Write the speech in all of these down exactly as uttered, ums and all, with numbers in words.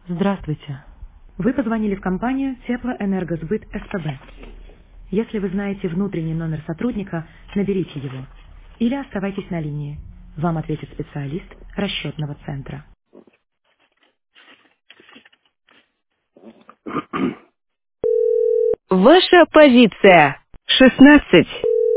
Здравствуйте. Вы позвонили в компанию Теплоэнергосбыт СПБ. Если вы знаете внутренний номер сотрудника, наберите его. Или оставайтесь на линии. Вам ответит специалист расчетного центра. Ваша позиция. шестнадцать.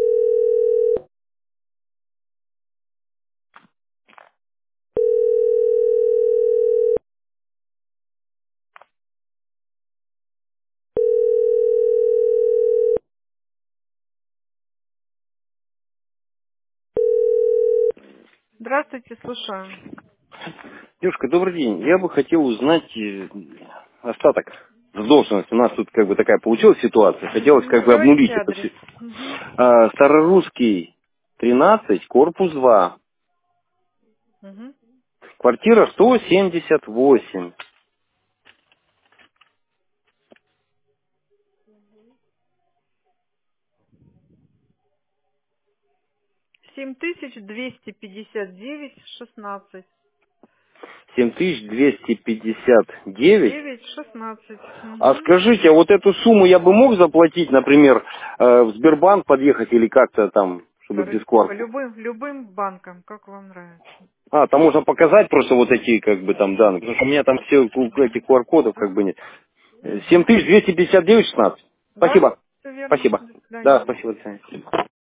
Здравствуйте, слушаю. Девушка, добрый день. Я бы хотел узнать э, остаток задолженности. У нас тут как бы такая получилась ситуация. Хотелось Мгм, как бы называйте обнулить это адрес. все. Мгм, А, Старорусский тринадцать, корпус два. мгм. Квартира сто семьдесят восемь. семь тысяч двести пятьдесят девять шестнадцать. семь тысяч двести пятьдесят девять. девять шестнадцать. А Угу. скажите, а вот эту сумму я бы мог заплатить, например, э, в Сбербанк подъехать или как-то там, чтобы Да, без по квартиры? любым, любым банкам, как вам нравится. А, там можно показать просто вот эти, как бы, там, данные. Потому что у меня там все этих Q R-кодов, как бы, нет. семь Угу. тысяч двести пятьдесят девять шестнадцать. Да, Спасибо. все верно. Спасибо. До Да, свидания. спасибо, до свидания.